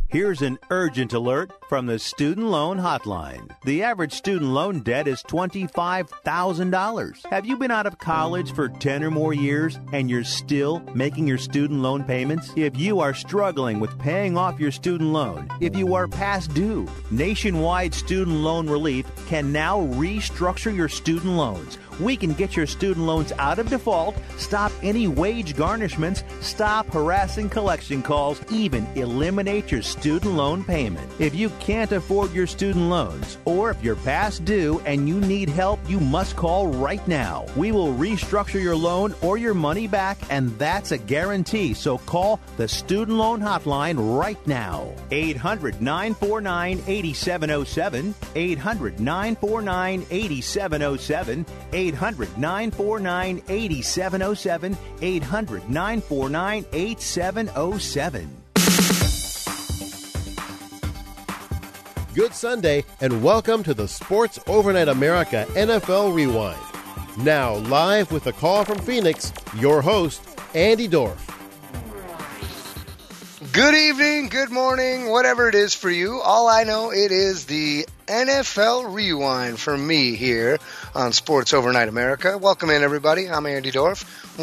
Here's an urgent alert from the Student Loan Hotline. The average student loan debt is $25,000. Have you been out of college for 10 or more years and you're still making your student loan payments? If you are struggling with paying off your student loan, if you are past due, Nationwide Student Loan Relief can now restructure your student loans. We can get your student loans out of default, stop any wage garnishments, stop harassing collection calls, even eliminate your student loan payment. If you can't afford your student loans, or if you're past due and you need help, you must call right now. We will restructure your loan or your money back, and that's a guarantee. So call the Student Loan Hotline right now. 800-949-8707. 800-949-8707. 800-949-8707. 800-949-8707. Good Sunday, and welcome to the Sports Overnight America NFL Rewind. Now, live with a call from Phoenix, your host, Andy Dorff. Good evening, good morning, whatever it is for you. All I know, it is the NFL Rewind for me here on Sports Overnight America. Welcome in, everybody. I'm Andy Dorff.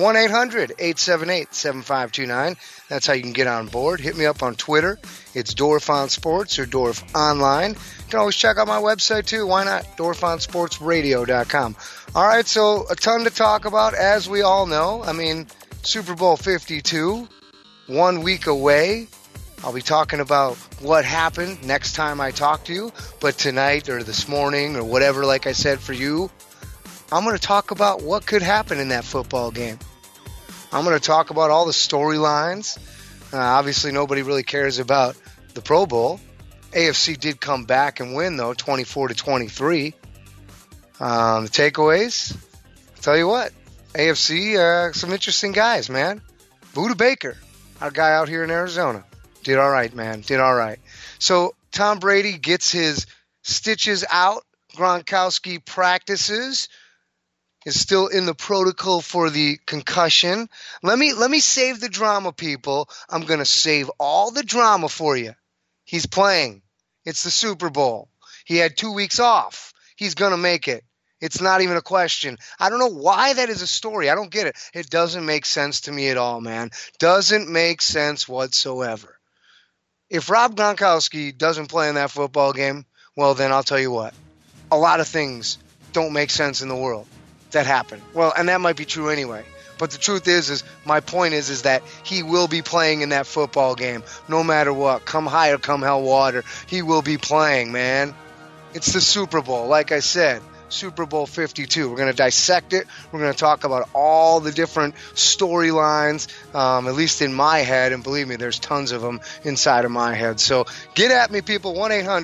1-800-878-7529. That's how you can get on board. Hit me up on Twitter. It's Dorff on Sports or Dorff Online. You can always check out my website, too. Why not? DorffOnSportsRadio.com. All right, so a ton to talk about, as we all know. I mean, Super Bowl 52, 1 week away. I'll be talking about what happened next time I talk to you. But tonight or this morning or whatever, like I said, for you, I'm going to talk about what could happen in that football game. I'm going to talk about all the storylines. Obviously, nobody really cares about the Pro Bowl. AFC did come back and win, though, 24-23. The takeaways, I'll tell you what, AFC, some interesting guys, man. Budda Baker, our guy out here in Arizona, did all right, man, did all right. So Tom Brady gets his stitches out. Gronkowski practices, is still in the protocol for the concussion. Let me save the drama, people. I'm going to save all the drama for you. He's playing. It's the Super Bowl. He had 2 weeks off. He's going to make it. It's not even a question. I don't know why that is a story. I don't get it. It doesn't make sense to me at all, man. Doesn't make sense whatsoever. If Rob Gronkowski doesn't play in that football game, well, then I'll tell you what. A lot of things don't make sense in the world that happen. Well, and that might be true anyway. But the truth is my point is that he will be playing in that football game no matter what. Come high or come hell water, he will be playing, man. It's the Super Bowl, like I said. Super Bowl 52. We're going to dissect it. We're going to talk about all the different storylines, at least in my head. And believe me, there's tons of them inside of my head. So get at me, people.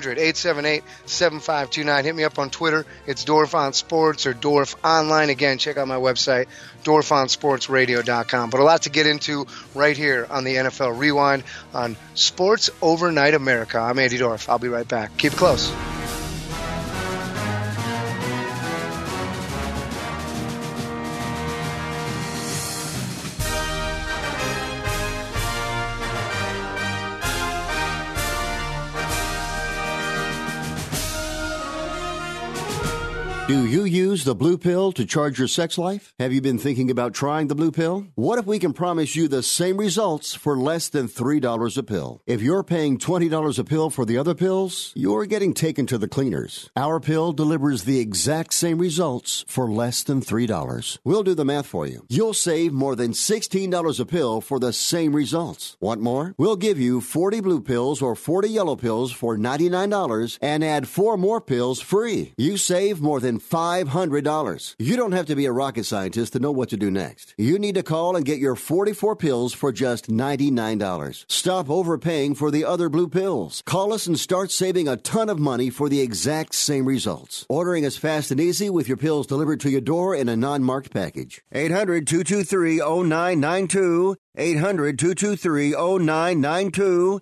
1-800-878-7529. Hit me up on Twitter. It's Dorff on Sports or Dorff Online. Again, check out my website, DorffOnSportsRadio.com. But a lot to get into right here on the NFL Rewind on Sports Overnight America. I'm Andy Dorff. I'll be right back. Keep close. Do you use the blue pill to charge your sex life? Have you been thinking about trying the blue pill? What if we can promise you the same results for less than $3 a pill? If you're paying $20 a pill for the other pills, you're getting taken to the cleaners. Our pill delivers the exact same results for less than $3. We'll do the math for you. You'll save more than $16 a pill for the same results. Want more? We'll give you 40 blue pills or 40 yellow pills for $99 and add 4 more pills free. You save more than $500. You don't have to be a rocket scientist to know what to do next. You need to call and get your 44 pills for just $99. Stop overpaying for the other blue pills. Call us and start saving a ton of money for the exact same results. Ordering is fast and easy with your pills delivered to your door in a non-marked package. 800-223-0992. 800-223-0992.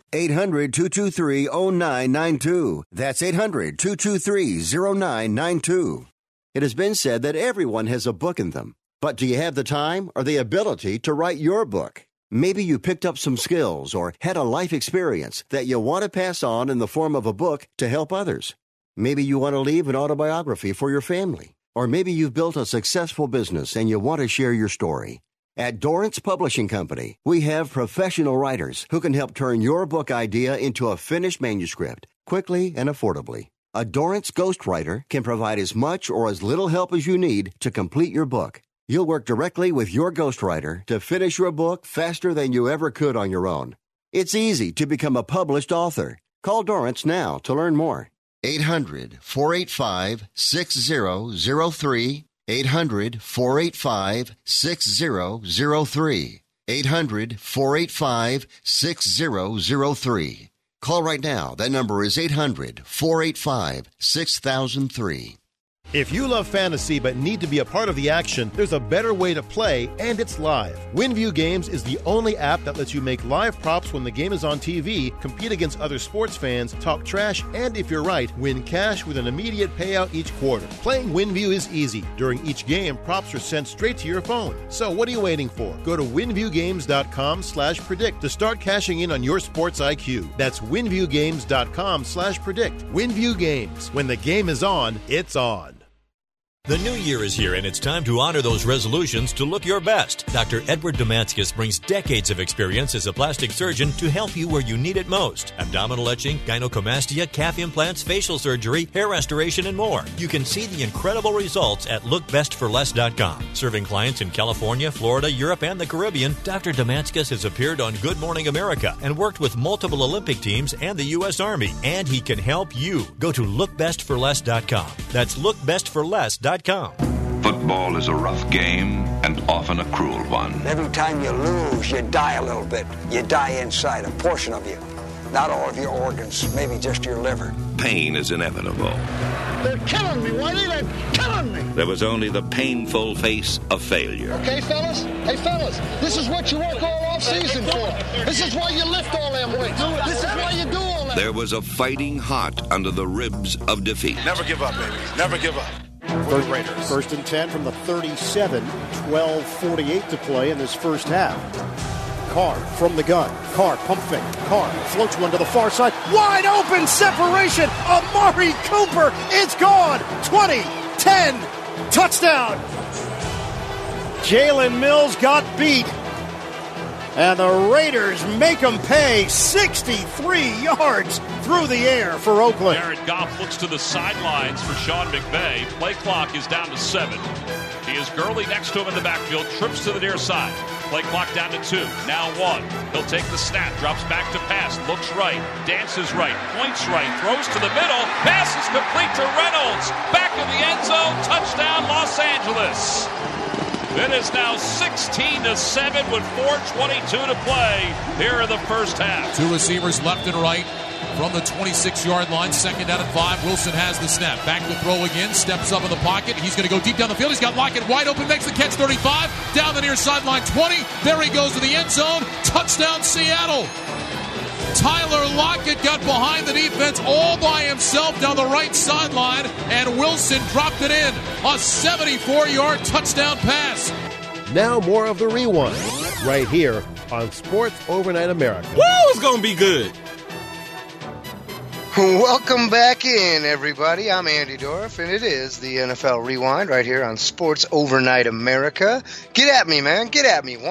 800-223-0992. That's 800-223-0992. It has been said that everyone has a book in them. But do you have the time or the ability to write your book? Maybe you picked up some skills or had a life experience that you want to pass on in the form of a book to help others. Maybe you want to leave an autobiography for your family. Or maybe you've built a successful business and you want to share your story. At Dorrance Publishing Company, we have professional writers who can help turn your book idea into a finished manuscript quickly and affordably. A Dorrance ghostwriter can provide as much or as little help as you need to complete your book. You'll work directly with your ghostwriter to finish your book faster than you ever could on your own. It's easy to become a published author. Call Dorrance now to learn more. 800-485-6003. 800-485-6003. 800-485-6003. Call right now. That number is 800-485-6003. If you love fantasy but need to be a part of the action, there's a better way to play, and it's live. WinView Games is the only app that lets you make live props when the game is on TV, compete against other sports fans, talk trash, and if you're right, win cash with an immediate payout each quarter. Playing WinView is easy. During each game, props are sent straight to your phone. So what are you waiting for? Go to winviewgames.com/predict to start cashing in on your sports IQ. That's winviewgames.com/predict. WinView Games. When the game is on, it's on. The new year is here, and it's time to honor those resolutions to look your best. Dr. Edward Damascus brings decades of experience as a plastic surgeon to help you where you need it most. Abdominal etching, gynecomastia, calf implants, facial surgery, hair restoration, and more. You can see the incredible results at lookbestforless.com. Serving clients in California, Florida, Europe, and the Caribbean, Dr. Damascus has appeared on Good Morning America and worked with multiple Olympic teams and the U.S. Army, and he can help you. Go to lookbestforless.com. That's lookbestforless.com. Football is a rough game and often a cruel one. Every time you lose, you die a little bit. You die inside, a portion of you. Not all of your organs, maybe just your liver. Pain is inevitable. They're killing me, Whitey. They're killing me. There was only the painful face of failure. Okay, fellas? Hey, fellas, this is what you work all off season for. This is why you lift all them weights. This is why you do all that. There was a fighting heart under the ribs of defeat. Never give up, baby. Never give up. First and 10 from the 37, 12:48 to play in this first half. Carr from the gun. Carr pump fake. Carr floats one to the far side. Wide open separation. Amari Cooper is gone. 20, 10, touchdown. Jalen Mills got beat. And the Raiders make them pay 63 yards through the air for Oakland. Jared Goff looks to the sidelines for Sean McVay. Play clock is down to 7. He is Gurley next to him in the backfield, trips to the near side. Play clock down to 2, now 1. He'll take the snap, drops back to pass, looks right, dances right, points right, throws to the middle, pass is complete to Reynolds. Back of the end zone, touchdown Los Angeles. It is now 16-7 with 4:22 to play here in the first half. Two receivers left and right from the 26-yard line. Second down and 5. Wilson has the snap. Back to throw again. Steps up in the pocket. He's going to go deep down the field. He's got Lockett wide open. Makes the catch. 35. Down the near sideline. 20. There he goes to the end zone. Touchdown Seattle. Tyler Lockett got behind the defense all by himself down the right sideline, and Wilson dropped it in. A 74-yard touchdown pass. Now more of the Rewind, right here on Sports Overnight America. Woo, it's going to be good. Welcome back in, everybody. I'm Andy Dorff, and it is the NFL Rewind right here on Sports Overnight America. Get at me, man. Get at me.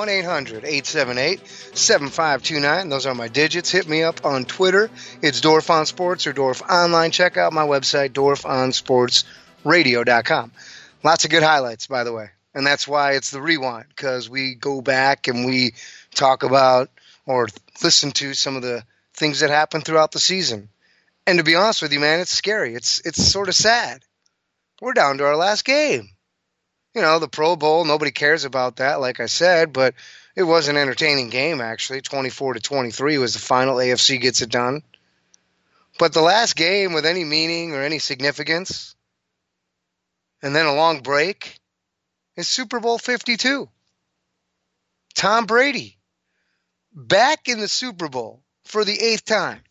1-800-878-7529. Those are my digits. Hit me up on Twitter. It's Dorff on Sports or Dorff Online. Check out my website, DorffOnSportsRadio.com. Lots of good highlights, by the way. And that's why it's the Rewind, because we go back and we talk about or listen to some of the things that happened throughout the season. And to be honest with you, man, it's scary. It's sort of sad. We're down to our last game. You know, the Pro Bowl, nobody cares about that, like I said, but it was an entertaining game, actually. 24-23 was the final. AFC gets it done. But the last game with any meaning or any significance, and then a long break, is Super Bowl 52. Tom Brady, back in the Super Bowl for the 8th time.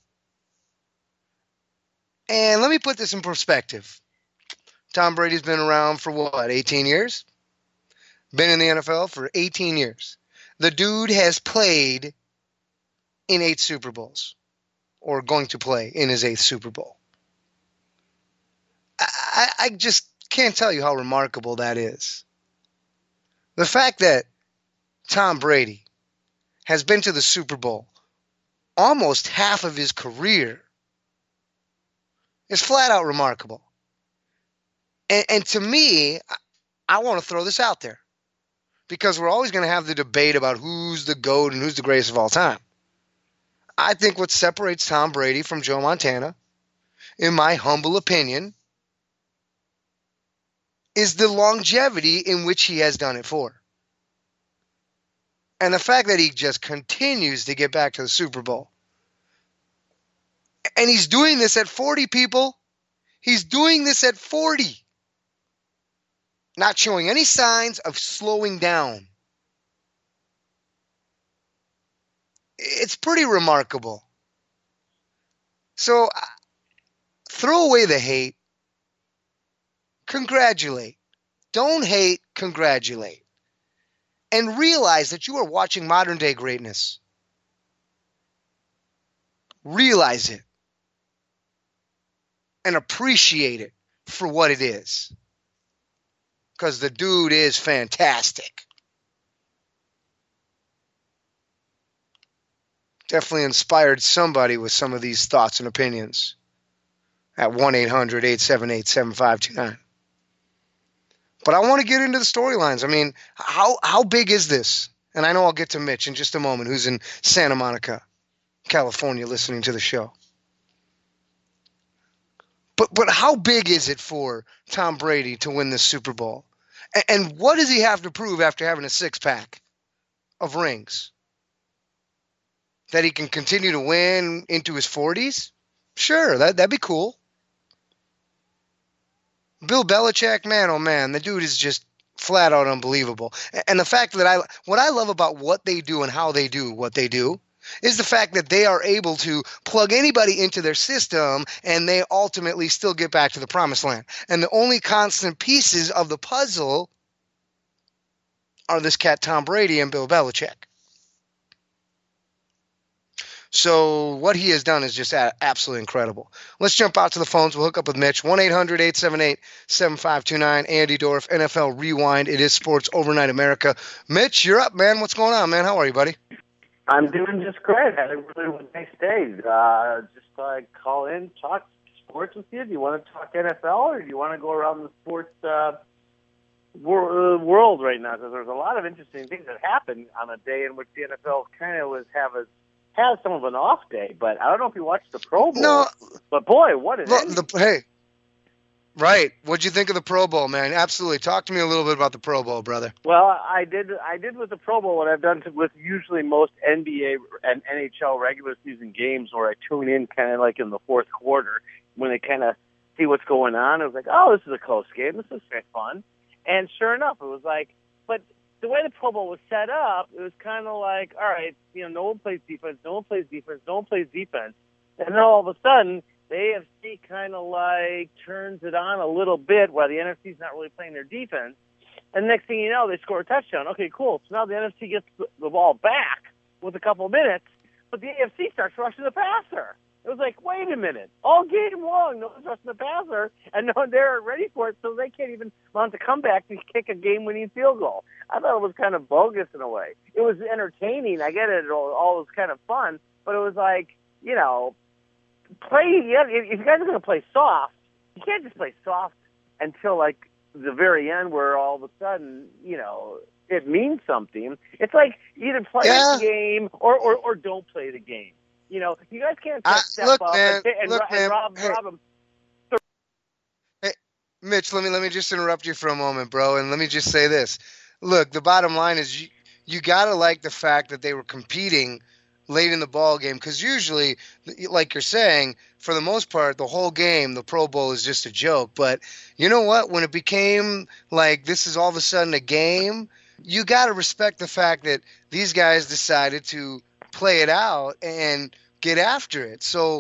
And let me put this in perspective. Tom Brady's been around for 18 years? Been in the NFL for 18 years. The dude has played in 8 Super Bowls, or going to play in his 8th Super Bowl. I just can't tell you how remarkable that is. The fact that Tom Brady has been to the Super Bowl almost half of his career is flat out remarkable. And to me, I want to throw this out there, because we're always going to have the debate about who's the GOAT and who's the greatest of all time. I think what separates Tom Brady from Joe Montana, in my humble opinion, is the longevity in which he has done it for. And the fact that he just continues to get back to the Super Bowl. And he's doing this at 40, people. He's doing this at 40. Not showing any signs of slowing down. It's pretty remarkable. So, throw away the hate. Congratulate. Don't hate, congratulate. And realize that you are watching modern day greatness. Realize it. And appreciate it for what it is. Because the dude is fantastic. Definitely inspired somebody with some of these thoughts and opinions at 1-800-878-7529. But I want to get into the storylines. I mean, how big is this? And I know I'll get to Mitch in just a moment, who's in Santa Monica, California, listening to the show. But how big is it for Tom Brady to win this Super Bowl? And what does he have to prove after having a 6-pack of rings? That he can continue to win into his 40s? Sure, that'd be cool. Bill Belichick, man, oh man, the dude is just flat out unbelievable. And the fact that what I love about what they do and how they do what they do is the fact that they are able to plug anybody into their system and they ultimately still get back to the promised land. And the only constant pieces of the puzzle are this cat Tom Brady and Bill Belichick. So what he has done is just absolutely incredible. Let's jump out to the phones. We'll hook up with Mitch. 1-800-878-7529. Andy Dorff, NFL Rewind. It is Sports Overnight America. Mitch, you're up, man. What's going on, man? How are you, buddy? I'm doing just great. I had a really nice day. Just call in, talk sports with you. Do you want to talk NFL, or do you want to go around the sports world right now? Because there's a lot of interesting things that happen on a day in which the NFL kind of has some of an off day. But I don't know if you watched the Pro Bowl. No, but boy, what an ending. Hey, right. What'd you think of the Pro Bowl, man? Absolutely. Talk to me a little bit about the Pro Bowl, brother. Well, I did with the Pro Bowl what I've done with usually most NBA and NHL regular season games, where I tune in kind of like in the fourth quarter when they kind of see what's going on. It was like, oh, this is a close game. This is fun. And sure enough, it was like, but the way the Pro Bowl was set up, it was kind of like, all right, no one plays defense, no one plays defense, no one plays defense. And then all of a sudden, the AFC kind of like turns it on a little bit while the NFC's not really playing their defense. And next thing you know, they score a touchdown. Okay, cool. So now the NFC gets the ball back with a couple of minutes, but the AFC starts rushing the passer. It was like, wait a minute. All game long, no one's rushing the passer, and no one there ready for it, so they can't even mount a comeback to kick a game-winning field goal. I thought it was kind of bogus in a way. It was entertaining. I get it. It all was kind of fun, but it was like, if you guys are going to play soft, you can't just play soft until, like, the very end where all of a sudden, it means something. It's like either play the game or don't play the game. You guys can't step up and rob them. Hey, Mitch, let me just interrupt you for a moment, bro, and let me just say this. Look, the bottom line is you got to like the fact that they were competing late in the ball game, because usually, like you're saying, for the most part, the whole game, the Pro Bowl is just a joke. But you know what? When it became like this is all of a sudden a game, you got to respect the fact that these guys decided to play it out and get after it. So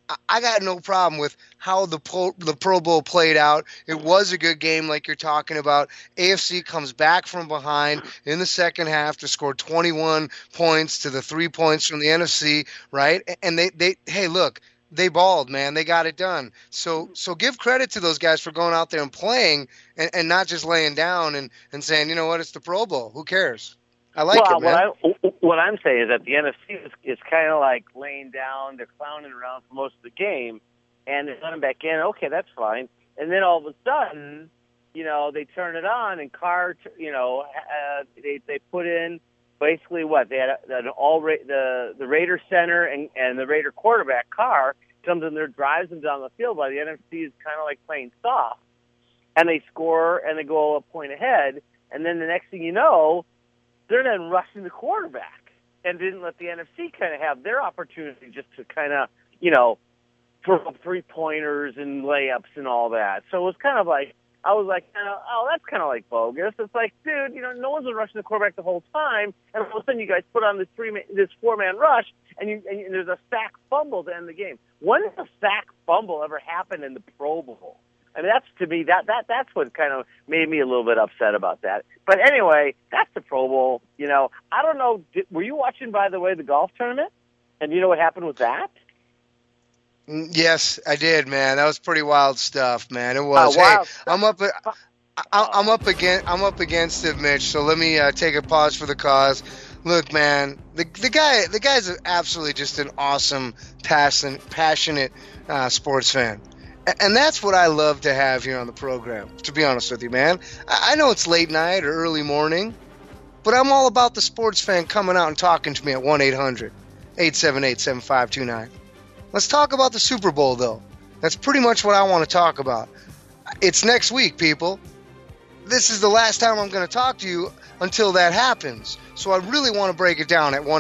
I got no problem with how the Pro Bowl played out. It was a good game like you're talking about. AFC comes back from behind in the second half to score 21 points to the 3 points from the NFC, right? And hey, look, they balled, man. They got it done. So give credit to those guys for going out there and playing and not just laying down and saying, you know what, it's the Pro Bowl. Who cares? I like it, man. What I'm saying is that the NFC is kind of like laying down. They're clowning around for most of the game, and they let them back in. Okay, that's fine. And then all of a sudden, they turn it on, and Carr, they put in basically what? They had the Raider center and the Raider quarterback, Carr, comes in there, drives them down the field while the NFC is kind of like playing soft. And they score, and they go a point ahead, and then the next thing you know, they're then rushing the quarterback and didn't let the NFC kind of have their opportunity just to kind of, throw up three-pointers and layups and all that. So it was kind of like, I was like, oh, that's kind of like bogus. It's like, dude, no one's been rushing the quarterback the whole time, and all of a sudden you guys put on this four-man rush, and there's a sack fumble to end the game. When has a sack fumble ever happened in the Pro Bowl? I mean, that's, to me, that's what kind of made me a little bit upset about that. But anyway, that's the Pro Bowl. I don't know. Were you watching, by the way, the golf tournament? And you know what happened with that? Yes, I did, man. That was pretty wild stuff, man. It was. Wow. Hey, I'm up against it, Mitch. So let me take a pause for the cause. Look, man, the guy's absolutely just an awesome, passionate sports fan. And that's what I love to have here on the program, to be honest with you, man. I know it's late night or early morning, but I'm all about the sports fan coming out and talking to me at 1-800-878-7529. Let's talk about the Super Bowl, though. That's pretty much what I want to talk about. It's next week, people. This is the last time I'm going to talk to you until that happens. So I really want to break it down at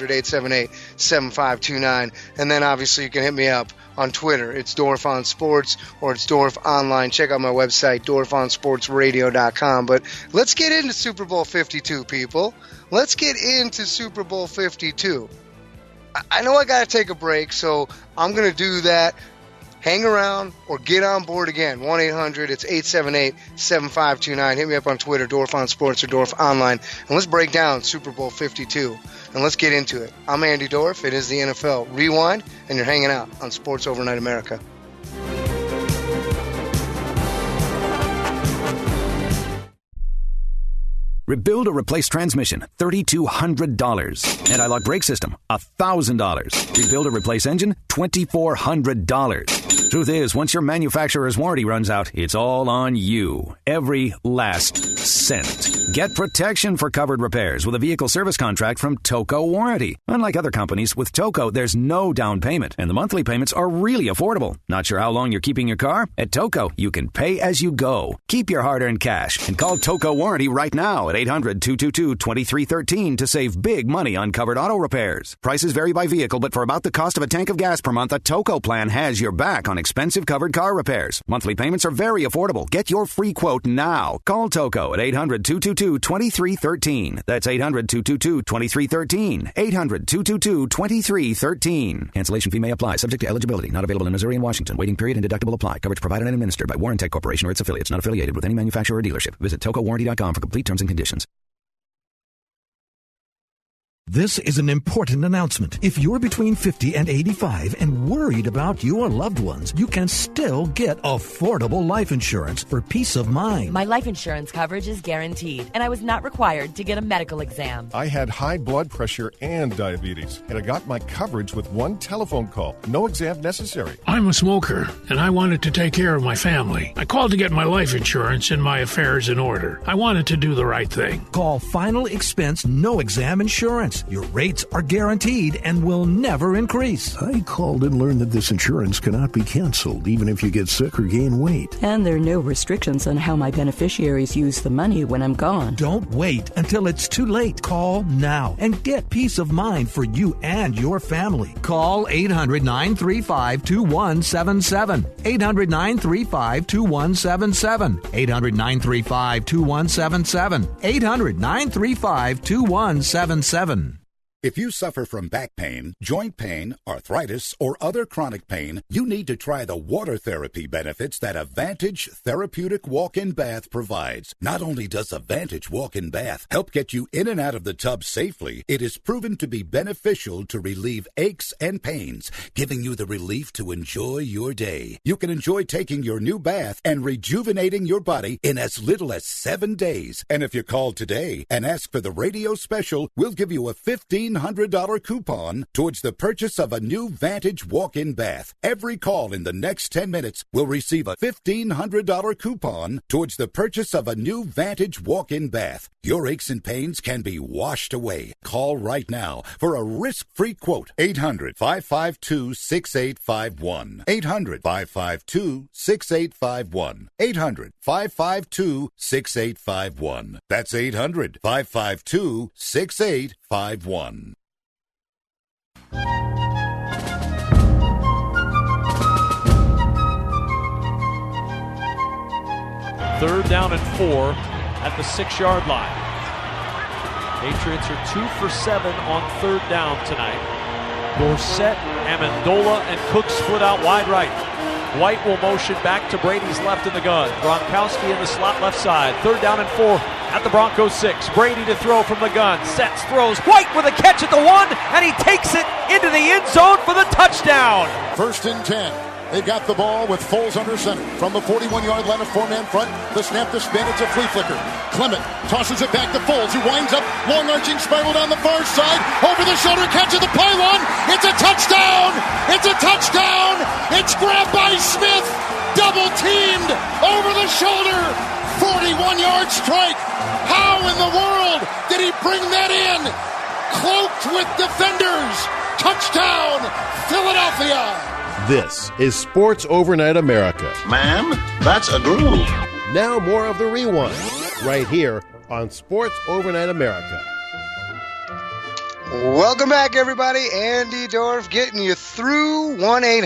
1-800-878-7529. And then, obviously, you can hit me up on Twitter. It's Dorf on Sports, or it's Dorf Online. Check out my website, DorfOnSportsRadio.com. But let's get into Super Bowl 52, people. Let's get into Super Bowl 52. I know I got to take a break, so I'm going to do that. Hang around or get on board again. 1-800-878-7529. Hit me up on Twitter, Dorf on Sports or Dorf Online. And let's break down Super Bowl 52. And let's get into it. I'm Andy Dorf. It is the NFL Rewind, and you're hanging out on Sports Overnight America. Rebuild or replace transmission, $3,200. Anti-lock brake system, $1,000. Rebuild or replace engine, $2,400. Truth is, once your manufacturer's warranty runs out, it's all on you. Every last cent. Get protection for covered repairs with a vehicle service contract from Toco Warranty. Unlike other companies, with Toco, there's no down payment, and the monthly payments are really affordable. Not sure how long you're keeping your car? At Toco, you can pay as you go. Keep your hard-earned cash and call Toco Warranty right now at 800-222-2313 to save big money on covered auto repairs. Prices vary by vehicle, but for about the cost of a tank of gas per month, a Toco plan has your back on expensive covered car repairs. Monthly payments are very affordable. Get your free quote now. Call Toco at 800-222-2313. That's 800-222-2313. 800-222-2313. Cancellation fee may apply. Subject to eligibility. Not available in Missouri and Washington. Waiting period and deductible apply. Coverage provided and administered by Warrantech Corporation or its affiliates. Not affiliated with any manufacturer or dealership. Visit TocoWarranty.com for complete terms and conditions. This is an important announcement. If you're between 50 and 85 and worried about your loved ones, you can still get affordable life insurance for peace of mind. My life insurance coverage is guaranteed, and I was not required to get a medical exam. I had high blood pressure and diabetes, and I got my coverage with one telephone call. No exam necessary. I'm a smoker, and I wanted to take care of my family. I called to get my life insurance and my affairs in order. I wanted to do the right thing. Call Final Expense No Exam Insurance. Your rates are guaranteed and will never increase. I called and learned that this insurance cannot be canceled, even if you get sick or gain weight. And there are no restrictions on how my beneficiaries use the money when I'm gone. Don't wait until it's too late. Call now and get peace of mind for you and your family. Call 800-935-2177. 800-935-2177. 800-935-2177. 800-935-2177. If you suffer from back pain, joint pain, arthritis, or other chronic pain, you need to try the water therapy benefits that Advantage Therapeutic Walk-In Bath provides. Not only does Advantage Walk-In Bath help get you in and out of the tub safely, it is proven to be beneficial to relieve aches and pains, giving you the relief to enjoy your day. You can enjoy taking your new bath and rejuvenating your body in as little as 7 days. And if you call today and ask for the radio special, we'll give you a $1,500 coupon towards the purchase of a new Vantage walk-in bath. Every call in the next 10 minutes will receive a $1,500 coupon towards the purchase of a new Vantage walk-in bath. Your aches and pains can be washed away. Call right now for a risk-free quote. 800-552-6851. 800-552-6851. 800-552-6851. That's 800-552-6851. Third down and 4 at the 6-yard line. Patriots are 2 for 7 on third down tonight. Dorsett, Amendola, and Cook split out wide right. White will motion back to Brady's left in the gun. Gronkowski in the slot left side. Third down and 4 at the Broncos 6. Brady to throw from the gun. Sets, throws. White with a catch at the 1, and he takes it into the end zone for the touchdown. 1st and 10. They've got the ball with Foles under center. From the 41-yard line, a 4-man front. The snap, the spin, it's a flea flicker. Clement tosses it back to Foles, who winds up long arching spiral down the far side. Over the shoulder, catch of the pylon. It's a touchdown! It's a touchdown! It's grabbed by Smith. Double teamed over the shoulder. 41-yard strike. How in the world did he bring that in? Cloaked with defenders. Touchdown, Philadelphia. This is Sports Overnight America. Ma'am, that's a groove. Now more of the rewind, right here on Sports Overnight America. Welcome back, everybody. Andy Dorff getting you through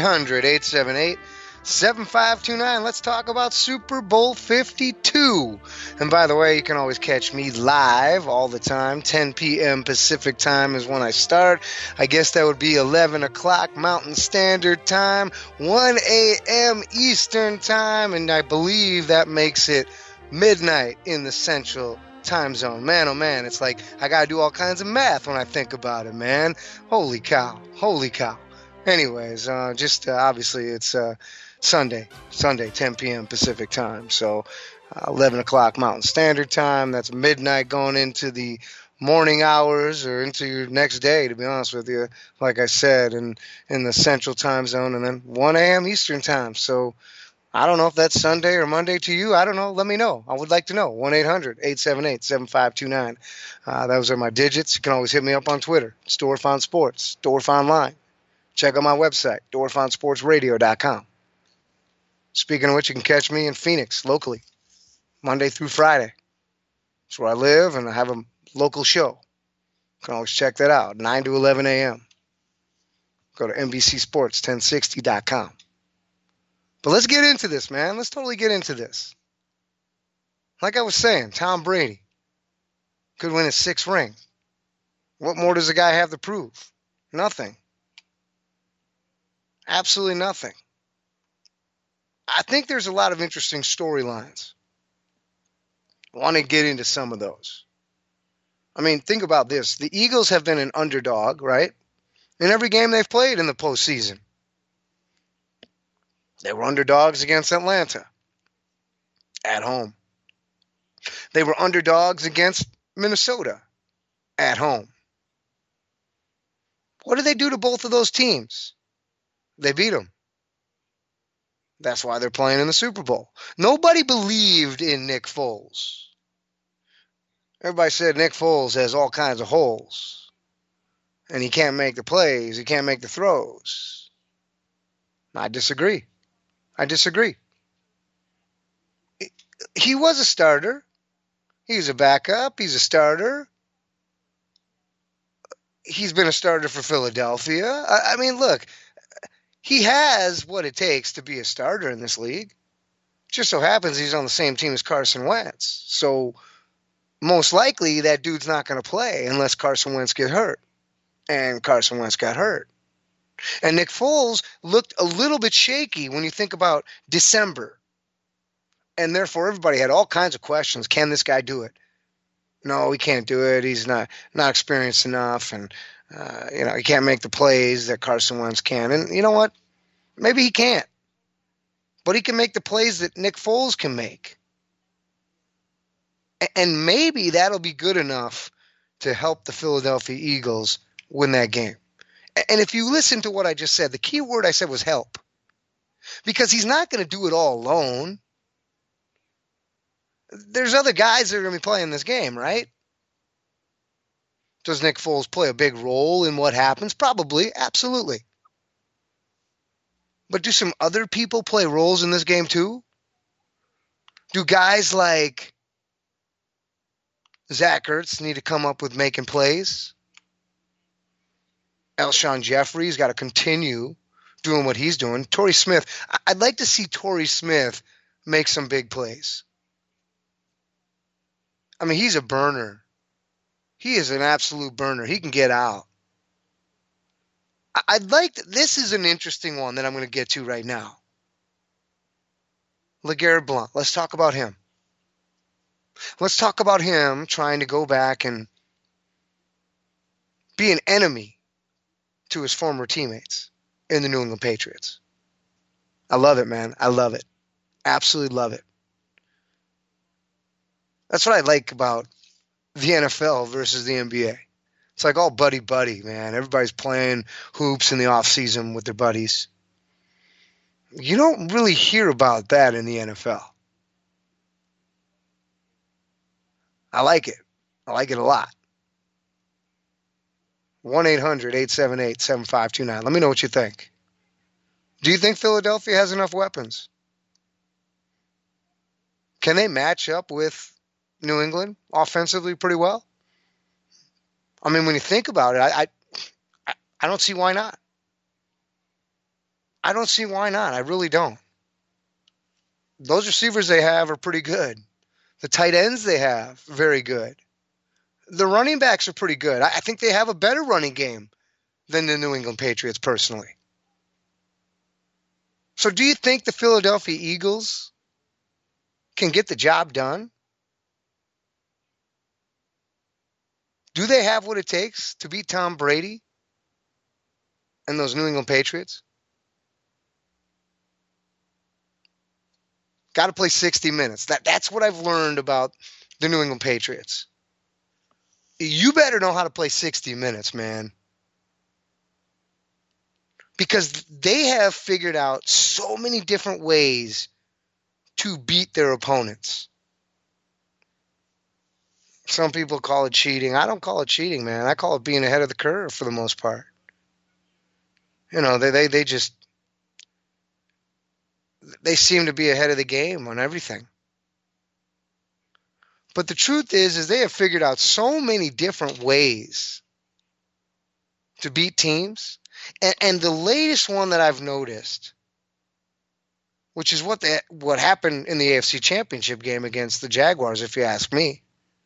1-800-878-7529. Let's talk about Super Bowl 52. And by the way, you can always catch me live all the time. 10 p.m. Pacific time is when I start. I guess that would be 11 o'clock Mountain Standard Time, 1 a.m. Eastern Time, and I believe that makes it midnight in the Central Time Zone. Man, oh man, it's like I got to do all kinds of math when I think about it, man. Holy cow. Holy cow. Anyways, obviously it's Sunday, 10 p.m. Pacific time. So 11 o'clock Mountain Standard Time. That's midnight going into the morning hours or into your next day, to be honest with you, like I said, in the Central Time Zone, and then 1 a.m. Eastern Time. So I don't know if that's Sunday or Monday to you. I don't know. Let me know. I would like to know. 1-800-878-7529. Those are my digits. You can always hit me up on Twitter. It's Dorff on Sports, Dorff Online. Check out my website, DorffOnSportsRadio.com. Speaking of which, you can catch me in Phoenix locally, Monday through Friday. That's where I live, and I have a local show. You can always check that out, 9 to 11 a.m. Go to NBCSports1060.com. But let's get into this, man. Let's totally get into this. Like I was saying, Tom Brady could win his 6th ring. What more does the guy have to prove? Nothing. Absolutely nothing. I think there's a lot of interesting storylines. I want to get into some of those. I mean, think about this. The Eagles have been an underdog, right? In every game they've played in the postseason. They were underdogs against Atlanta at home. They were underdogs against Minnesota at home. What did they do to both of those teams? They beat them. That's why they're playing in the Super Bowl. Nobody believed in Nick Foles. Everybody said Nick Foles has all kinds of holes. And he can't make the plays. He can't make the throws. I disagree. He was a starter. He's a backup. He's a starter. He's been a starter for Philadelphia. I mean, look, he has what it takes to be a starter in this league. Just so happens he's on the same team as Carson Wentz. So most likely that dude's not going to play unless Carson Wentz gets hurt. and Carson Wentz got hurt. And Nick Foles looked a little bit shaky when you think about December. And therefore, everybody had all kinds of questions. Can this guy do it? No, he can't do it. He's not experienced enough. And, he can't make the plays that Carson Wentz can. And you know what? Maybe he can't. But he can make the plays that Nick Foles can make. And maybe that'll be good enough to help the Philadelphia Eagles win that game. And if you listen to what I just said, the key word I said was help. Because he's not going to do it all alone. There's other guys that are going to be playing this game, right? Does Nick Foles play a big role in what happens? Probably, absolutely. But do some other people play roles in this game too? Do guys like Zach Ertz need to come up with making plays? Alshon Jeffrey's got to continue doing what he's doing. Torrey Smith, I'd like to see Torrey Smith make some big plays. I mean, he's a burner. He is an absolute burner. He can get out. This is an interesting one that I'm going to get to right now. LeGarrette Blount. Let's talk about him. Let's talk about him trying to go back and be an enemy to his former teammates in the New England Patriots. I love it, man. I love it. Absolutely love it. That's what I like about the NFL versus the NBA. It's like all buddy-buddy, man. Everybody's playing hoops in the off-season with their buddies. You don't really hear about that in the NFL. I like it. I like it a lot. 1-800-878-7529. Let me know what you think. Do you think Philadelphia has enough weapons? Can they match up with New England offensively pretty well? I mean, when you think about it, I don't see why not. I don't see why not. I really don't. Those receivers they have are pretty good. The tight ends they have, very good. The running backs are pretty good. I think they have a better running game than the New England Patriots, personally. So do you think the Philadelphia Eagles can get the job done? Do they have what it takes to beat Tom Brady and those New England Patriots? Got to play 60 minutes. That's what I've learned about the New England Patriots. You better know how to play 60 minutes, man. Because they have figured out so many different ways to beat their opponents. Some people call it cheating. I don't call it cheating, man. I call it being ahead of the curve for the most part. You know, they seem to be ahead of the game on everything. But the truth is they have figured out so many different ways to beat teams. And the latest one that I've noticed, which is what happened in the AFC Championship game against the Jaguars, if you ask me.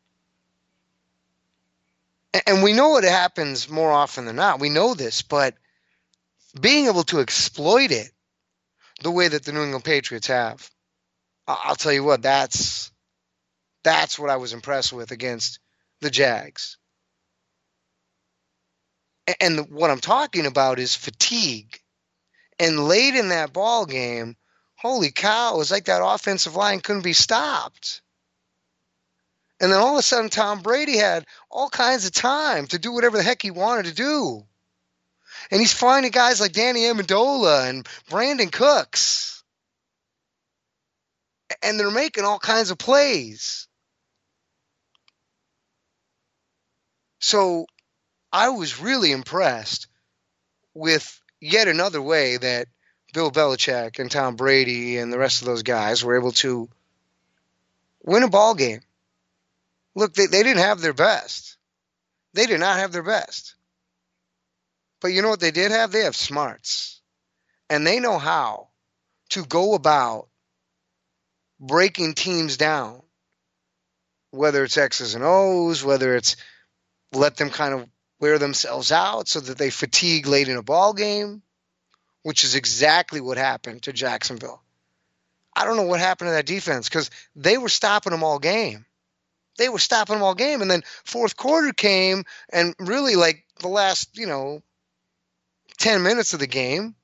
And we know it happens more often than not. We know this, but being able to exploit it the way that the New England Patriots have, I'll tell you what, that's what I was impressed with against the Jags. And what I'm talking about is fatigue. And late in that ball game, holy cow, it was like that offensive line couldn't be stopped. And then all of a sudden, Tom Brady had all kinds of time to do whatever the heck he wanted to do. And he's finding guys like Danny Amendola and Brandon Cooks. And they're making all kinds of plays. So I was really impressed with yet another way that Bill Belichick and Tom Brady and the rest of those guys were able to win a ball game. Look, they didn't have their best. They did not have their best. But you know what they did have? They have smarts. And they know how to go about breaking teams down. Whether it's X's and O's, whether it's let them kind of wear themselves out so that they fatigue late in a ball game, which is exactly what happened to Jacksonville. I don't know what happened to that defense because they were stopping them all game. They were stopping them all game. And then fourth quarter came, and really like the last, 10 minutes of the game,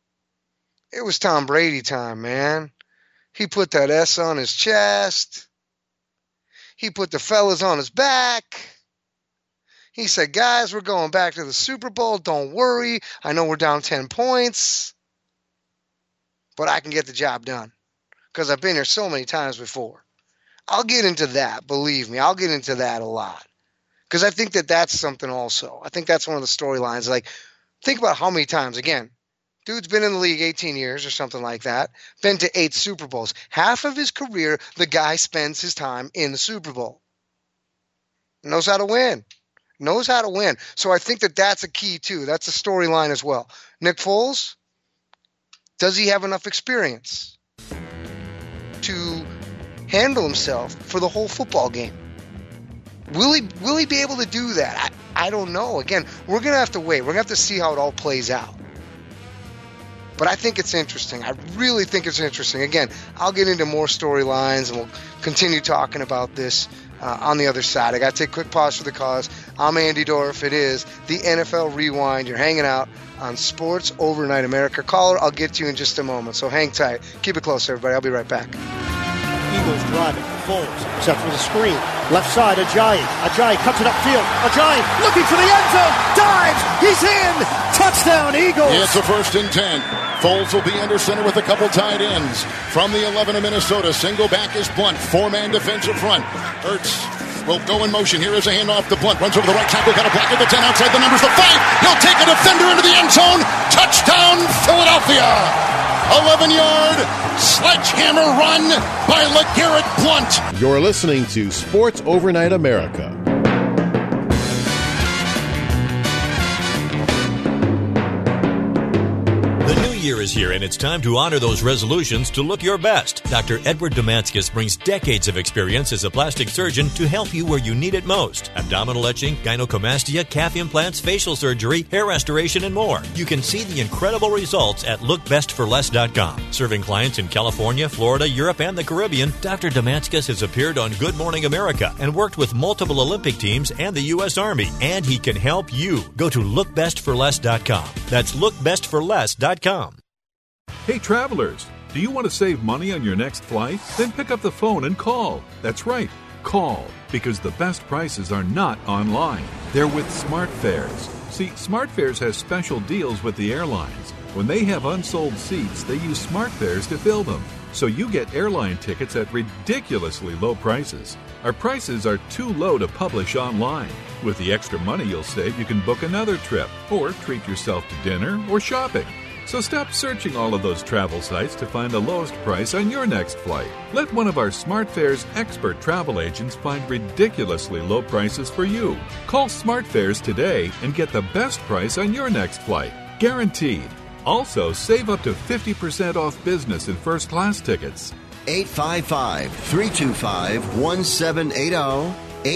it was Tom Brady time, man. He put that S on his chest. He put the fellas on his back. He said, guys, we're going back to the Super Bowl. Don't worry. I know we're down 10 points, but I can get the job done because I've been here so many times before. I'll get into that. Believe me, I'll get into that a lot because I think that that's something also. I think that's one of the storylines. Like, think about how many times, again, dude's been in the league 18 years or something like that, been to 8 Super Bowls. Half of his career, the guy spends his time in the Super Bowl. Knows how to win. Knows how to win. So I think that that's a key, too. That's a storyline as well. Nick Foles, does he have enough experience to handle himself for the whole football game? Will he be able to do that? I don't know. Again, we're going to have to wait. We're going to have to see how it all plays out. But I think it's interesting. I really think it's interesting. Again, I'll get into more storylines, and we'll continue talking about this on the other side. I got to take a quick pause for the cause. I'm Andy Dorff. It is the NFL Rewind. You're hanging out on Sports Overnight America. Caller, I'll get to you in just a moment. So hang tight. Keep it close, everybody. I'll be right back. Eagles driving. Foles set for the screen. Left side, Ajayi. Ajayi cuts it upfield. Ajayi looking for the end zone. Dives. He's in. Touchdown, Eagles. It's a 1st and 10. Foles will be under center with a couple tight ends. From the 11 of Minnesota, single back is Blunt. 4-man defensive front. Ertz will go in motion. Here is a handoff to Blunt. Runs over the right tackle. Got a block at the 10. Outside the numbers. The 5. He'll take a defender into the end zone. Touchdown, Philadelphia. 11-yard sledgehammer run by LeGarrette Blunt. You're listening to Sports Overnight America. Year is here, and it's time to honor those resolutions to look your best. Dr. Edward Damascus brings decades of experience as a plastic surgeon to help you where you need it most. Abdominal etching, gynecomastia, calf implants, facial surgery, hair restoration, and more. You can see the incredible results at lookbestforless.com. Serving clients in California, Florida, Europe, and the Caribbean, Dr. Damascus has appeared on Good Morning America and worked with multiple Olympic teams and the U.S. Army, and he can help you. Go to lookbestforless.com. That's lookbestforless.com. Hey travelers, do you want to save money on your next flight? Then pick up the phone and call. That's right, call, because the best prices are not online. They're with SmartFares. See, SmartFares has special deals with the airlines. When they have unsold seats, they use SmartFares to fill them. So you get airline tickets at ridiculously low prices. Our prices are too low to publish online. With the extra money you'll save, you can book another trip or treat yourself to dinner or shopping. So stop searching all of those travel sites to find the lowest price on your next flight. Let one of our SmartFares expert travel agents find ridiculously low prices for you. Call SmartFares today and get the best price on your next flight. Guaranteed. Also, save up to 50% off business and first class tickets. 855-325-1780.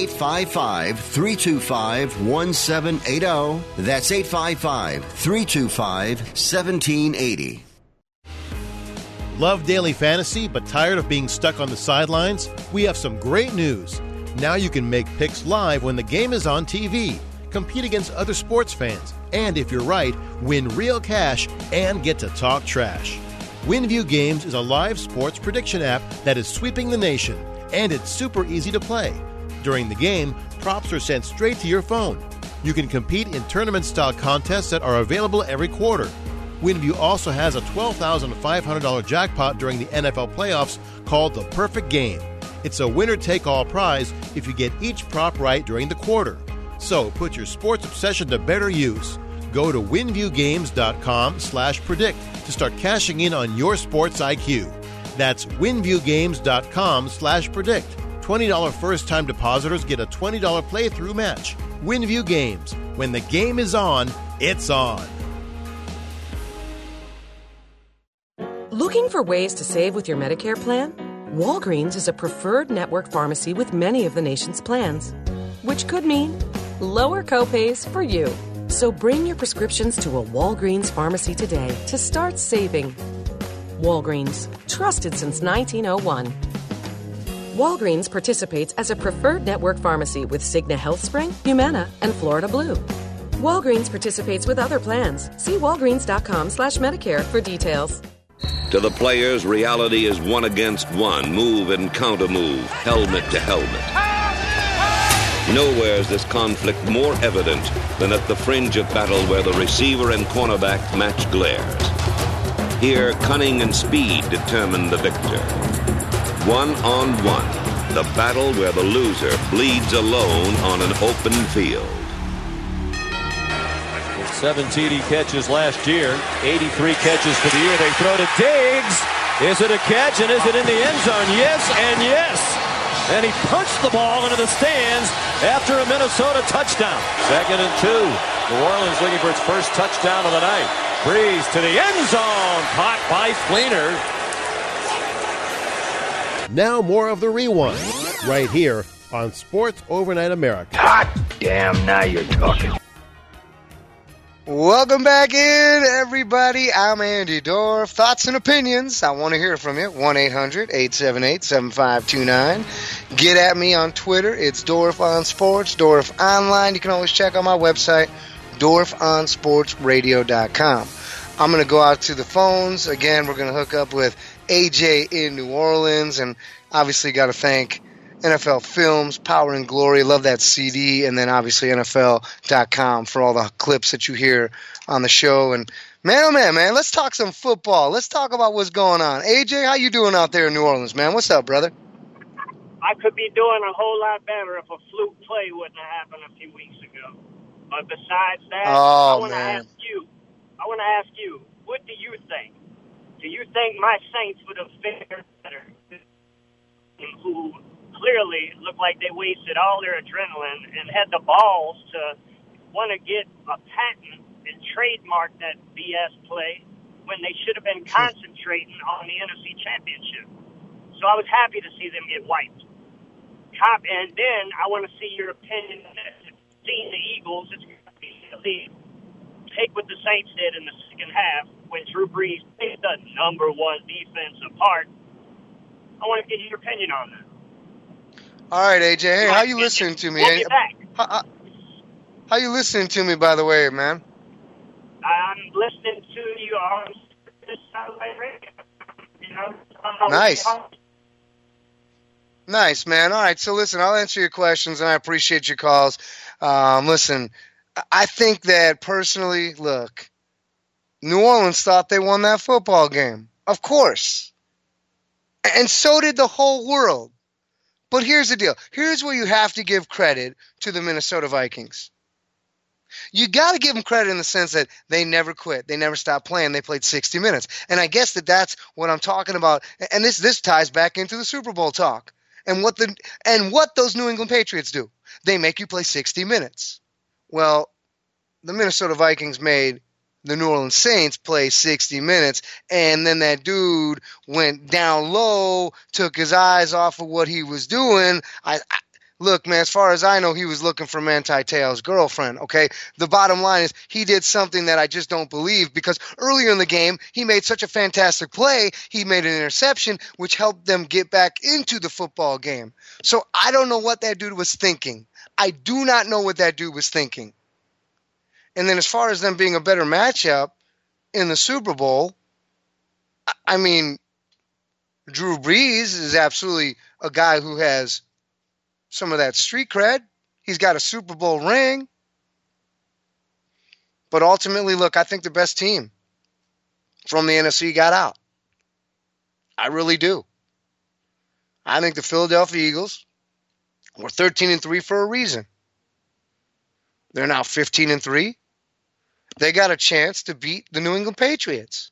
855-325-1780. That's 855-325-1780. Love daily fantasy but tired of being stuck on the sidelines? We have some great news. Now you can make picks live when the game is on TV, compete against other sports fans, and if you're right, win real cash and get to talk trash. WinView Games is a live sports prediction app that is sweeping the nation, and it's super easy to play. During the game, props are sent straight to your phone. You can compete in tournament-style contests that are available every quarter. WinView also has a $12,500 jackpot during the NFL playoffs called the Perfect Game. It's a winner-take-all prize if you get each prop right during the quarter. So put your sports obsession to better use. Go to winviewgames.com/predict to start cashing in on your sports IQ. That's winviewgames.com/predict. $20 first-time depositors get a $20 playthrough match. WinView Games. When the game is on, it's on. Looking for ways to save with your Medicare plan? Walgreens is a preferred network pharmacy with many of the nation's plans, which could mean lower copays for you. So bring your prescriptions to a Walgreens pharmacy today to start saving. Walgreens, trusted since 1901. Walgreens participates as a preferred network pharmacy with Cigna HealthSpring, Humana, and Florida Blue. Walgreens participates with other plans. See walgreens.com/Medicare for details. To the players, reality is one against one, move and counter-move, helmet to helmet. Nowhere is this conflict more evident than at the fringe of battle where the receiver and cornerback match glares. Here, cunning and speed determine the victor. One-on-one, the battle where the loser bleeds alone on an open field. 7 TD catches last year, 83 catches for the year. They throw to Diggs. Is it a catch, and is it in the end zone? Yes, and yes. And he punched the ball into the stands after a Minnesota touchdown. 2nd and 2. New Orleans looking for its first touchdown of the night. Breeze to the end zone. Caught by Fleener. Now more of the Rewind, right here on Sports Overnight America. Hot damn, now you're talking. Welcome back in, everybody. I'm Andy Dorff. Thoughts and opinions, I want to hear from you. 1-800-878-7529. Get at me on Twitter. It's Dorff on Sports, Dorff Online. You can always check out my website, DorffOnSportsRadio.com. I'm going to go out to the phones. Again, we're going to hook up with AJ in New Orleans, and obviously got to thank NFL Films, Power and Glory. Love that CD. And then obviously NFL.com for all the clips that you hear on the show. And man, oh man, let's talk some football. Let's talk about what's going on. AJ, how you doing out there in New Orleans, man? What's up, brother? I could be doing a whole lot better if a fluke play wouldn't have happened a few weeks ago. But besides that, I want to ask you, what do you think? Do you think my Saints would have fared better who clearly looked like they wasted all their adrenaline and had the balls to want to get a patent and trademark that BS play when they should have been concentrating on the NFC Championship? So I was happy to see them get wiped. And then I want to see your opinion on this. Seeing the Eagles, it's going to be elite. Take what the Saints did in the second half when Drew Brees picked the number one defense apart. I want to get your opinion on that. All right, AJ. Hey, how you listening to me? We'll be back. How you listening to me, by the way, man? I'm listening to you on this satellite radio. You know, Nice, man. All right, so listen, I'll answer your questions, and I appreciate your calls. Listen, I think that personally, look, New Orleans thought they won that football game. Of course. And so did the whole world. But here's the deal. Here's where you have to give credit to the Minnesota Vikings. You got to give them credit in the sense that they never quit. They never stopped playing. They played 60 minutes. And I guess that's what I'm talking about. And this ties back into the Super Bowl talk. And what those New England Patriots do. They make you play 60 minutes. Well, the Minnesota Vikings made the New Orleans Saints play 60 minutes, and then that dude went down low, took his eyes off of what he was doing. Look, man, as far as I know, he was looking for Manti Te'o's girlfriend, okay? The bottom line is he did something that I just don't believe, because earlier in the game, he made such a fantastic play. He made an interception, which helped them get back into the football game. So I don't know what that dude was thinking. I do not know what that dude was thinking. And then as far as them being a better matchup in the Super Bowl, I mean, Drew Brees is absolutely a guy who has some of that street cred. He's got a Super Bowl ring. But ultimately, look, I think the best team from the NFC got out. I really do. I think the Philadelphia Eagles were 13-3 for a reason. They're now 15-3. They got a chance to beat the New England Patriots.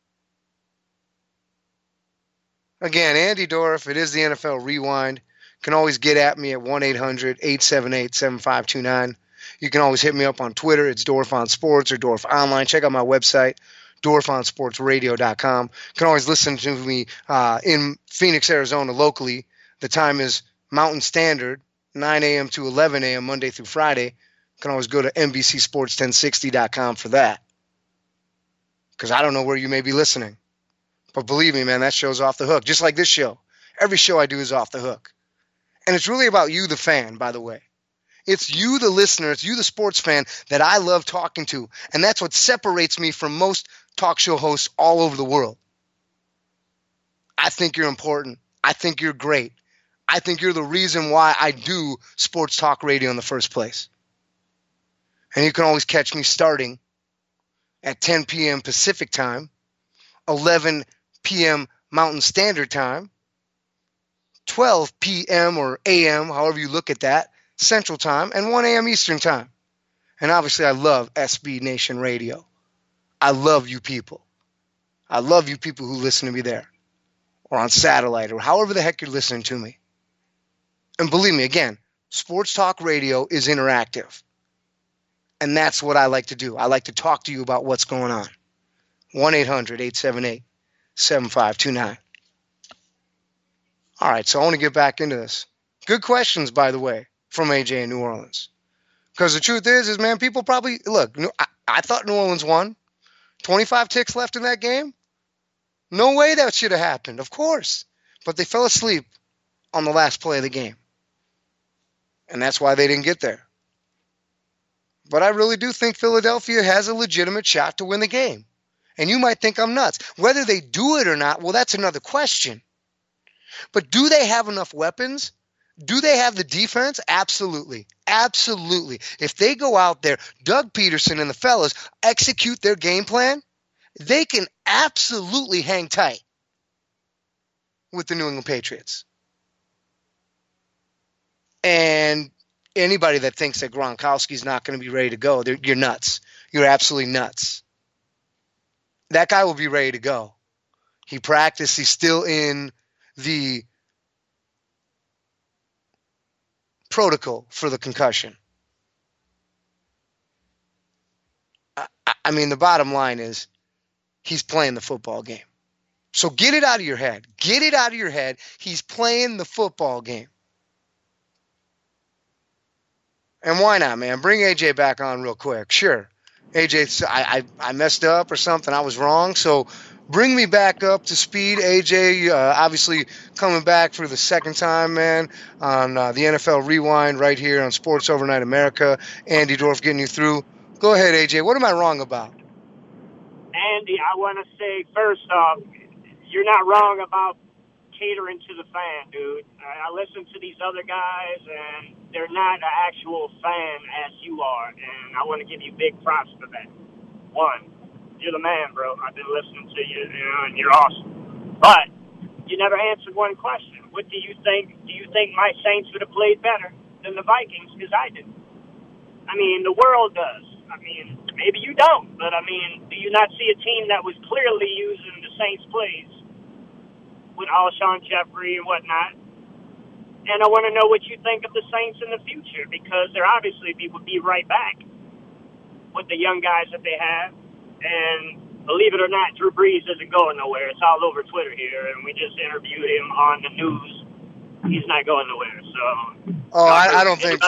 Again, Andy Dorff, it is the NFL Rewind. You can always get at me at 1-800-878-7529. You can always hit me up on Twitter. It's Dorff on Sports or Dorff Online. Check out my website, DorffOnSportsRadio.com. You can always listen to me in Phoenix, Arizona, locally. The time is Mountain Standard, 9 a.m. to 11 a.m. Monday through Friday. You can always go to NBCSports1060.com for that. Because I don't know where you may be listening. But believe me, man, that show's off the hook. Just like this show. Every show I do is off the hook. And it's really about you, the fan, by the way. It's you, the listener. It's you, the sports fan, that I love talking to. And that's what separates me from most talk show hosts all over the world. I think you're important. I think you're great. I think you're the reason why I do sports talk radio in the first place. And you can always catch me starting at 10 p.m. Pacific time, 11 p.m. Mountain Standard Time, 12 p.m. or a.m., however you look at that, Central Time, and 1 a.m. Eastern Time. And obviously I love SB Nation Radio. I love you people. I love you people who listen to me there, or on satellite, or however the heck you're listening to me. And believe me, again, sports talk radio is interactive. And that's what I like to do. I like to talk to you about what's going on. 1-800-878-7529. All right, so I want to get back into this. Good questions, by the way, from AJ in New Orleans. Because the truth is, man, people probably, look, I thought New Orleans won. 25 ticks left in that game. No way that should have happened, of course. But they fell asleep on the last play of the game. And that's why they didn't get there. But I really do think Philadelphia has a legitimate shot to win the game. And you might think I'm nuts. Whether they do it or not, well, that's another question. But do they have enough weapons? Do they have the defense? Absolutely. Absolutely. If they go out there, Doug Peterson and the fellas execute their game plan, they can absolutely hang tight with the New England Patriots. And anybody that thinks that Gronkowski's not going to be ready to go, you're nuts. You're absolutely nuts. That guy will be ready to go. He practiced. He's still in the protocol for the concussion. I mean, the bottom line is he's playing the football game. So get it out of your head. Get it out of your head. He's playing the football game. And why not, man? Bring AJ back on real quick. Sure. AJ, I messed up or something. I was wrong. So bring me back up to speed, AJ. Obviously coming back for the second time, man, on the NFL Rewind right here on Sports Overnight America. Andy Dorff getting you through. Go ahead, AJ. What am I wrong about? Andy, I want to say, first off, you're not wrong about catering to the fan, dude. I listen to these other guys, and they're not an actual fan as you are, and I want to give you big props for that. One, you're the man, bro. I've been listening to you, and you're awesome. But you never answered one question. What do you think? Do you think my Saints would have played better than the Vikings? Because I did. I mean, the world does. I mean, maybe you don't, but I mean, do you not see a team that was clearly using the Saints' plays with Alshon Jeffrey and whatnot? And I want to know what you think of the Saints in the future, because they're obviously would be right back with the young guys that they have. And believe it or not, Drew Brees isn't going nowhere. It's all over Twitter here, and we just interviewed him on the news. He's not going nowhere. So, I don't think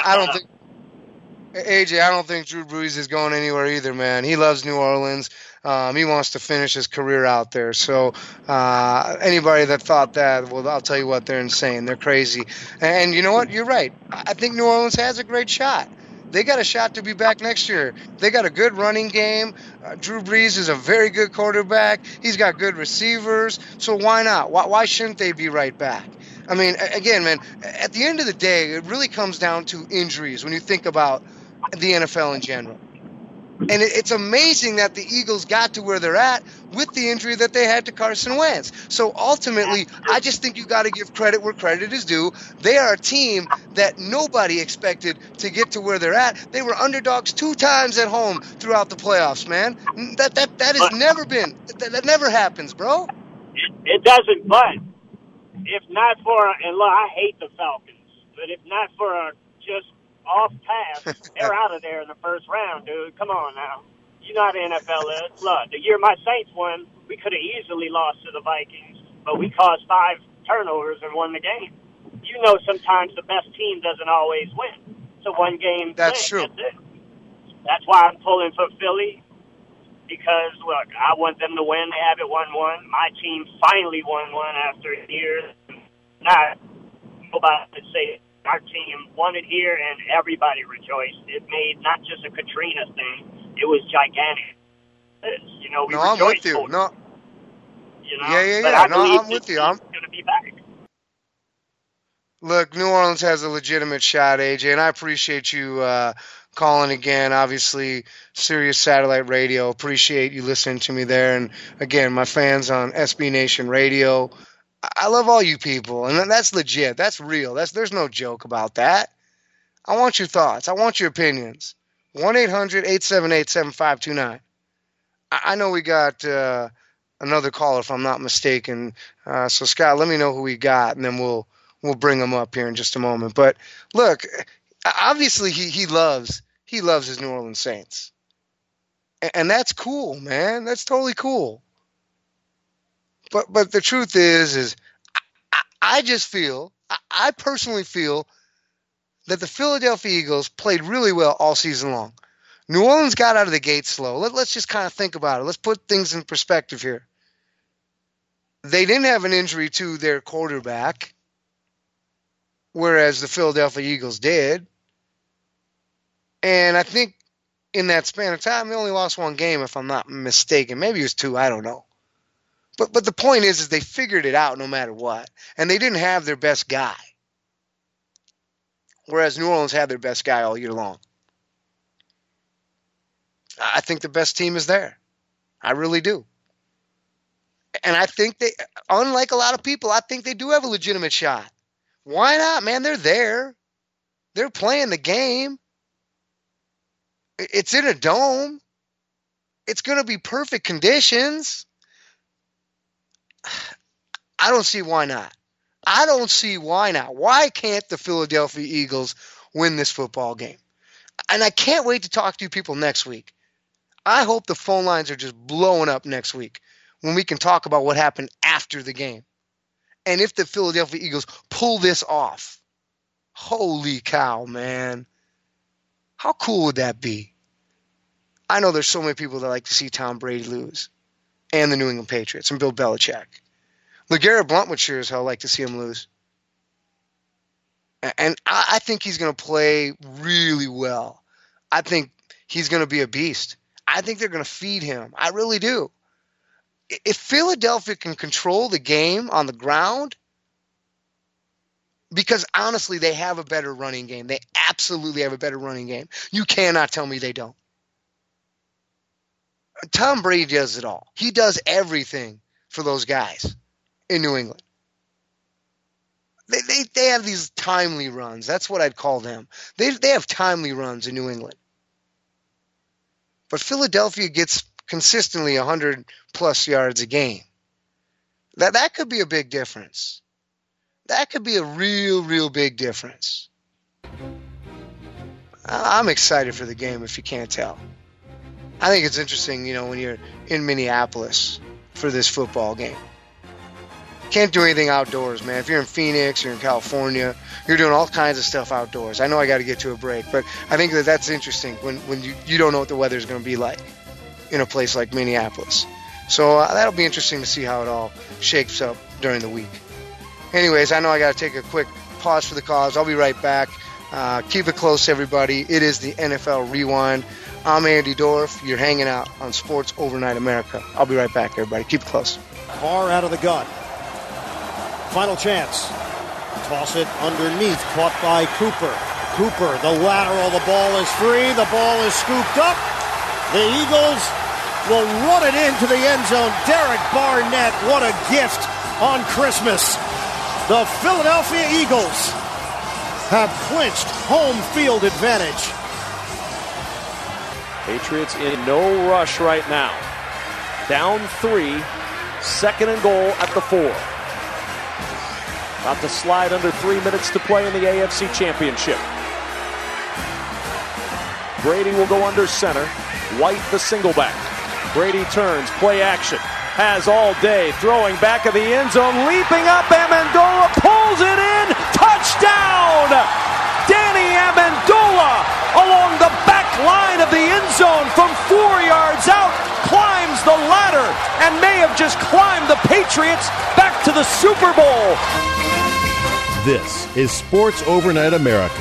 AJ, I don't think Drew Brees is going anywhere either, man. He loves New Orleans. He wants to finish his career out there. So anybody that thought that, well, I'll tell you what, they're insane. They're crazy. And you know what? You're right. I think New Orleans has a great shot. They got a shot to be back next year. They got a good running game. Drew Brees is a very good quarterback. He's got good receivers. So why not? Why shouldn't they be right back? I mean, again, man, at the end of the day, it really comes down to injuries when you think about the NFL in general. And it's amazing that the Eagles got to where they're at with the injury that they had to Carson Wentz. So ultimately, I just think you got to give credit where credit is due. They are a team that nobody expected to get to where they're at. They were underdogs 2 times at home throughout the playoffs, man. That has never been. That never happens, bro. It doesn't, but if not for, and look, I hate the Falcons, but if not for a just off pass, they're out of there in the first round, dude. Come on now. You know how the NFL is. Look, the year my Saints won, we could have easily lost to the Vikings, but we caused 5 turnovers and won the game. You know sometimes the best team doesn't always win. a one-game That's thing. true. That's it. That's why I'm pulling for Philly. Because, look, I want them to win. They have it 1-1. My team finally won one after years. Not nobody could say our team won it here, and everybody rejoiced. It made not just a Katrina thing. It was gigantic. You know, we I'm with you. No. You know? Yeah. No, I'm with you. I'm going to be back. Look, New Orleans has a legitimate shot, AJ, and I appreciate you calling again. Obviously, Sirius Satellite Radio. Appreciate you listening to me there. And again, my fans on SB Nation Radio. I love all you people, and that's legit. That's real. There's no joke about that. I want your thoughts. I want your opinions. 1-800-878-7529. I know we got another caller, if I'm not mistaken. So, Scott, let me know who we got, and then we'll bring him up here in just a moment. But look, obviously he loves his New Orleans Saints, and that's cool, man. That's totally cool. But the truth is I personally feel that the Philadelphia Eagles played really well all season long. New Orleans got out of the gate slow. Let's just kind of think about it. Let's put things in perspective here. They didn't have an injury to their quarterback, whereas the Philadelphia Eagles did. And I think in that span of time, they only lost one game, if I'm not mistaken. Maybe it was two, I don't know. But the point is they figured it out no matter what. And they didn't have their best guy, whereas New Orleans had their best guy all year long. I think the best team is there. I really do. And I think they, unlike a lot of people, I think they do have a legitimate shot. Why not, man? They're there. They're playing the game. It's in a dome. It's going to be perfect conditions. I don't see why not. Why can't the Philadelphia Eagles win this football game? And I can't wait to talk to you people next week. I hope the phone lines are just blowing up next week when we can talk about what happened after the game. And if the Philadelphia Eagles pull this off, holy cow, man. How cool would that be? I know there's so many people that like to see Tom Brady lose, and the New England Patriots, and Bill Belichick. LeGarrette Blount would sure as hell like to see him lose. And I think he's going to play really well. I think he's going to be a beast. I think they're going to feed him. I really do. If Philadelphia can control the game on the ground, because honestly, they have a better running game. They absolutely have a better running game. You cannot tell me they don't. Tom Brady does it all. He does everything for those guys in New England. They have these timely runs. That's what I'd call them. They have timely runs in New England. But Philadelphia gets consistently 100-plus yards a game. That could be a big difference. That could be a real big difference. I'm excited for the game, if you can't tell. I think it's interesting, when you're in Minneapolis for this football game. Can't do anything outdoors, man. If you're in Phoenix, you're in California, you're doing all kinds of stuff outdoors. I know I got to get to a break, but I think that's interesting when you don't know what the weather's going to be like in a place like Minneapolis. So that'll be interesting to see how it all shapes up during the week. Anyways, I know I got to take a quick pause for the cause. I'll be right back. Keep it close, everybody. It is the NFL Rewind. I'm Andy Dorff. You're hanging out on Sports Overnight America. I'll be right back, everybody. Keep it close. Carr out of the gun. Final chance. Toss it underneath. Caught by Cooper. Cooper, the lateral. The ball is free. The ball is scooped up. The Eagles will run it into the end zone. Derek Barnett, what a gift on Christmas. The Philadelphia Eagles have clinched home field advantage. Patriots in no rush right now. Down 3, second and goal at the 4. About to slide under 3 minutes to play in the AFC Championship. Brady will go under center. White the single back. Brady turns, play action. Has all day, throwing back of the end zone, leaping up, Amendola pulls it in, touchdown! Danny Amendola line of the end zone from 4 yards out, climbs the ladder, and may have just climbed the Patriots back to the Super Bowl. This is Sports Overnight America.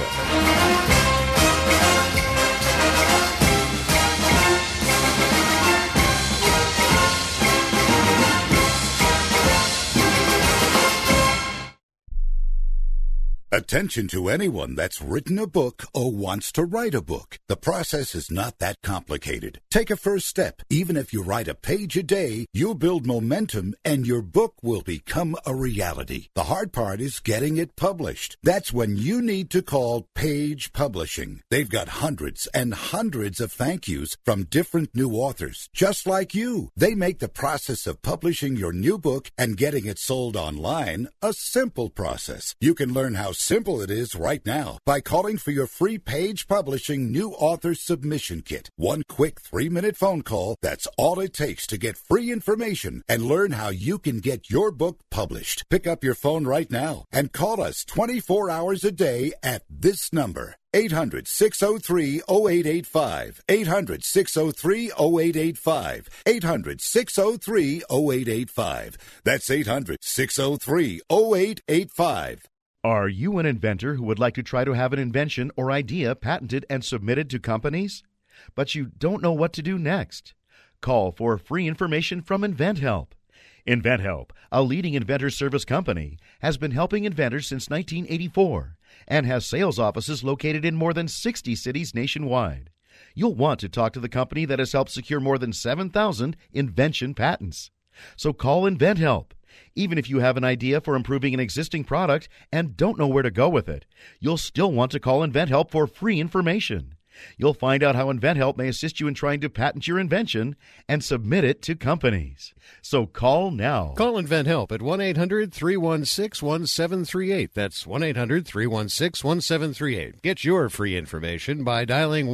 Attention to anyone that's written a book or wants to write a book. The process is not that complicated. Take a first step. Even if you write a page a day, you'll build momentum and your book will become a reality. The hard part is getting it published. That's when you need to call Page Publishing. They've got hundreds and hundreds of thank yous from different new authors, just like you. They make the process of publishing your new book and getting it sold online a simple process. You can learn how simple it is right now by calling for your free Page Publishing new author submission kit. One quick 3-minute phone call, that's all it takes to get free information and learn how you can get your book published. Pick up your phone right now and call us 24 hours a day at this number. 800-603-0885. 800-603-0885. 800-603-0885. That's 800-603-0885. Are you an inventor who would like to try to have an invention or idea patented and submitted to companies? But you don't know what to do next? Call for free information from InventHelp. InventHelp, a leading inventor service company, has been helping inventors since 1984 and has sales offices located in more than 60 cities nationwide. You'll want to talk to the company that has helped secure more than 7,000 invention patents. So call InventHelp. Even if you have an idea for improving an existing product and don't know where to go with it, you'll still want to call InventHelp for free information. You'll find out how InventHelp may assist you in trying to patent your invention and submit it to companies. So call now. Call InventHelp at 1-800-316-1738. That's 1-800-316-1738. Get your free information by dialing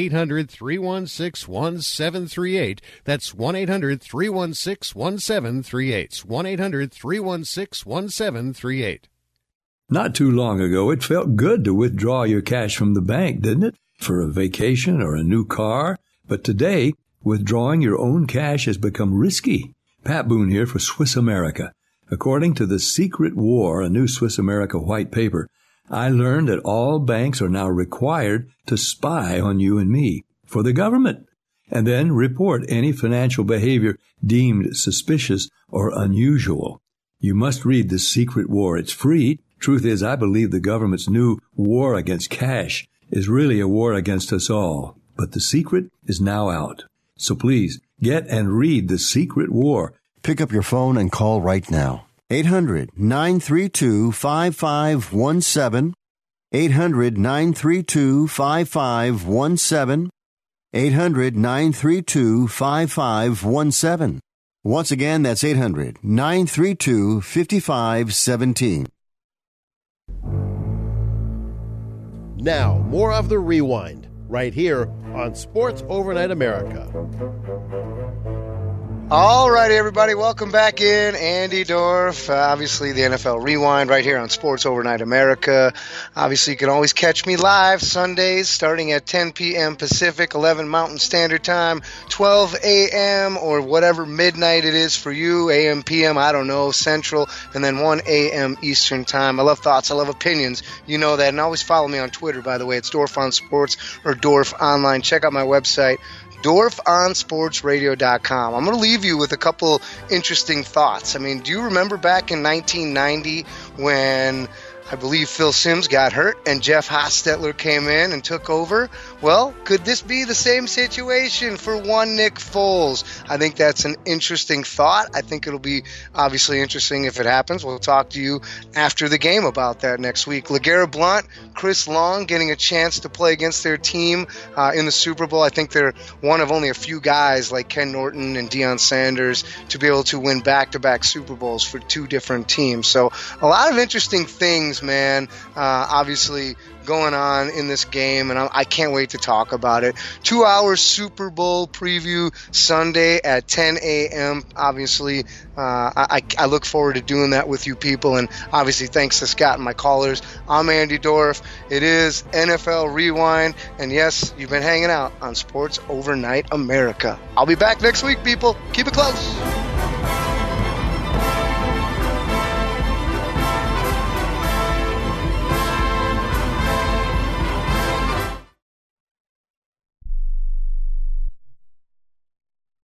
1-800-316-1738. That's 1-800-316-1738. 1-800-316-1738. Not too long ago, it felt good to withdraw your cash from the bank, didn't it? For a vacation or a new car. But today, withdrawing your own cash has become risky. Pat Boone here for Swiss America. According to The Secret War, a new Swiss America white paper, I learned that all banks are now required to spy on you and me for the government, and then report any financial behavior deemed suspicious or unusual. You must read The Secret War. It's free. Truth is, I believe the government's new war against cash is really a war against us all. But the secret is now out. So please, get and read The Secret War. Pick up your phone and call right now. 800-932-5517. 800-932-5517. 800-932-5517. Once again, that's 800-932-5517. Now, more of The Rewind, right here on Sports Overnight America. All righty, everybody. Welcome back in. Andy Dorf, obviously the NFL Rewind right here on Sports Overnight America. Obviously, you can always catch me live Sundays starting at 10 p.m. Pacific, 11 Mountain Standard Time, 12 a.m. or whatever midnight it is for you, a.m., p.m., I don't know, Central, and then 1 a.m. Eastern Time. I love thoughts. I love opinions. You know that. And always follow me on Twitter, by the way. It's Dorf on Sports or Dorf Online. Check out my website, DorfOnSportsRadio.com. I'm going to leave you with a couple interesting thoughts. I mean, do you remember back in 1990 when I believe Phil Simms got hurt and Jeff Hostetler came in and took over? Well, could this be the same situation for one Nick Foles? I think that's an interesting thought. I think it'll be obviously interesting if it happens. We'll talk to you after the game about that next week. LeGarrette Blount, Chris Long getting a chance to play against their team in the Super Bowl. I think they're one of only a few guys like Ken Norton and Deion Sanders to be able to win back-to-back Super Bowls for two different teams. So a lot of interesting things, man. Obviously going on in this game, and I can't wait to talk about it. 2-hour Super Bowl preview Sunday at 10 a.m. Obviously, I look forward to doing that with you people, and obviously thanks to Scott and my callers. I'm Andy Dorff. It is NFL Rewind, and yes, you've been hanging out on Sports Overnight America. I'll be back next week, people. Keep it close.